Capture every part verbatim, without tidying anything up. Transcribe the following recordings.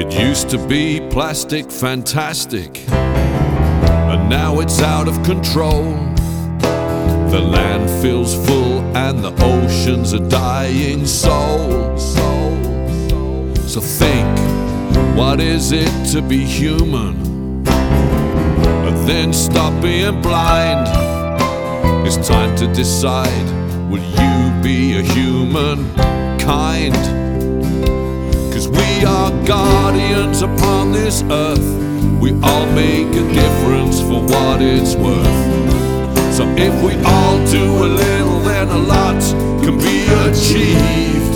It used to be plastic fantastic, and now it's out of control. The landfill's full and the oceans are dying. So, so, so think, what is it to be human? And then stop being blind. It's time to decide, will you be a human kind? 'Cause we are guardians upon this earth. We all make a difference for what it's worth. So if we all do a little, then a lot can be achieved.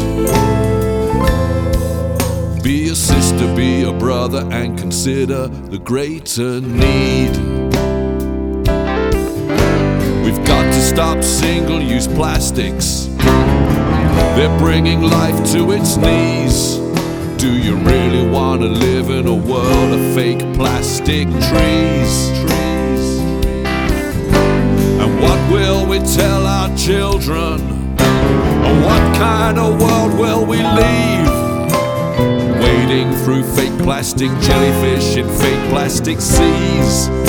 Be a sister, be a brother, and consider the greater need. We've got to stop single-use plastics. They're bringing life to its knees. Do you really want to live in a world of fake plastic trees? And what will we tell our children? And what kind of world will we leave? Wading through fake plastic jellyfish in fake plastic seas.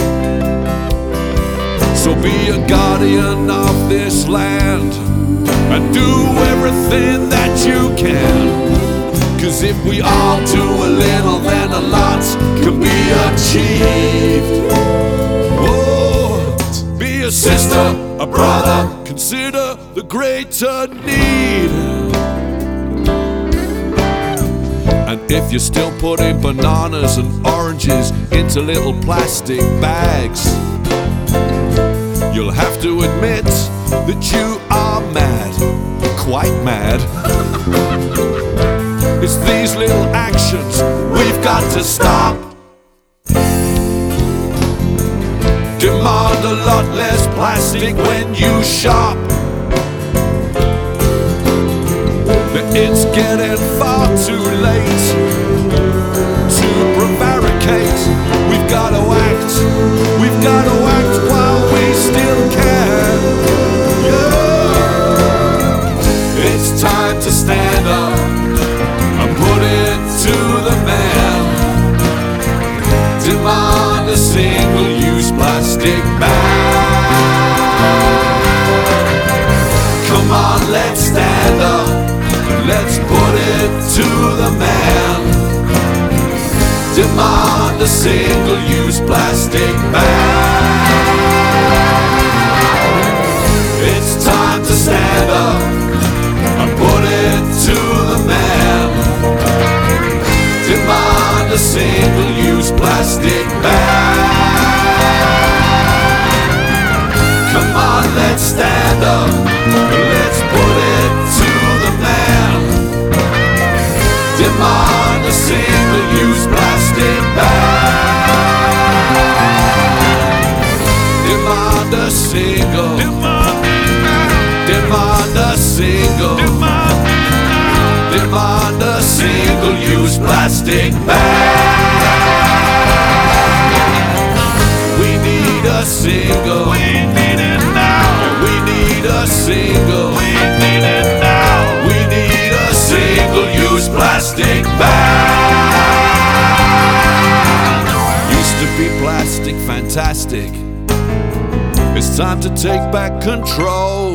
So be a guardian of this land and do everything that you can. 'Cause if we all do a little, then a lot can be achieved. Oh, be a sister, a brother, consider the greater need. And if you're still putting bananas and oranges into little plastic bags, you'll have to admit that you are mad, quite mad. It's these little actions we've got to stop. Demand a lot less plastic when you shop. It's getting far too late to prevaricate. We've got to act, we've got to act while we still can. Yeah. It's time to stand up and put it to the man. Demand a single-use plastic ban. Come on, let's stand up. Let's put it to the man. Demand a single-use plastic ban. It's time to stand up and put it to the man. Demand a single-use plastic ban. Come on, let's stand up. Let's put it to the man. Demand a single-use plastic ban. Demand a single. Demand a single. Demand a single-use plastic ban. We need a single. We need it now. We need a single. We need it now. We need a single-use plastic ban. Used to be plastic fantastic. It's time to take back control.